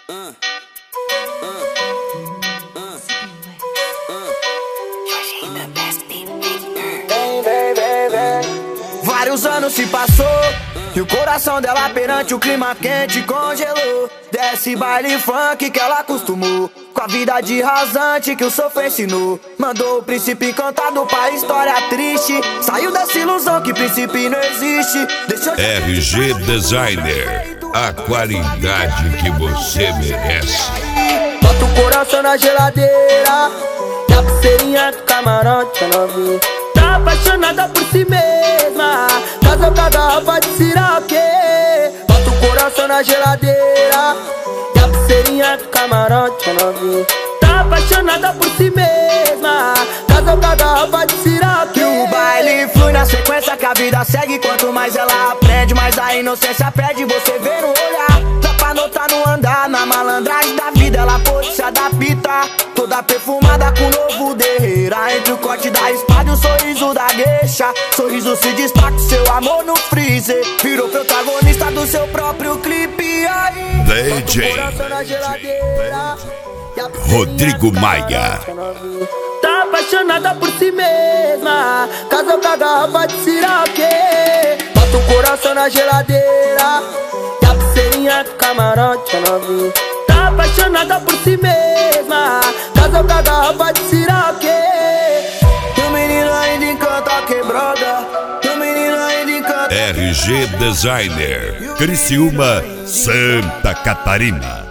Vários anos se passou e o coração dela perante o clima quente congelou. Desce baile funk que ela acostumou, com a vida de rasante que o sofrer ensinou. Mandou o príncipe encantado pra história triste. Saiu dessa ilusão que príncipe não existe. Deixou RG Designer, a qualidade que você merece. Bota o coração na geladeira, e a pulseirinha do camarote, a novinha tá apaixonada por si mesma, casou com a garrafa de siroque. Bota o coração na geladeira, e a pulseirinha do camarote, a novinha tá apaixonada por si mesma, casou com a garrafa de siroque. E o baile flui na sequência que a vida segue. Quanto mais ela aprende, mais a inocência perde. Você vê no olhar, dá pra notar no andar. Na malandragem da vida ela pôde se adaptar, toda perfumada com novo derreira. Entre o corte da espada e o sorriso da gueixa, sorriso se destaca, seu amor no freezer. Virou protagonista do seu próprio clipe. Aí DJ Rodrigo Maia. Tá apaixonada por si mesma, casou com a garrafa de siroque. Bota o coração na geladeira, e a pulseirinha do camarote, a novinha tá apaixonada por si mesma, casou com a garrafa de siroque. E o menino ainda encanta a quebrada, e o menino ainda encanta RG Designer, Criciúma, Santa Catarina.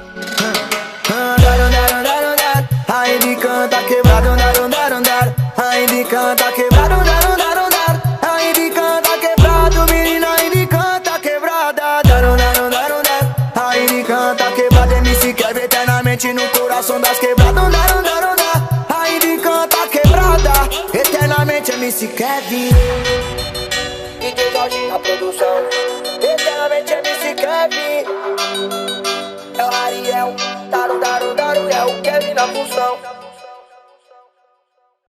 Ainda encanta quebrado, ainda encanta quebrado, ainda encanta quebrado, menino ainda encanta quebrada, ainda encanta quebrada. MC Kevin eternamente no coração das quebradas, ainda encanta quebrada, eternamente MC Kevin. DJ Jorge na produção, eternamente MC Kevin. É o Ariel, é o Kevin na função.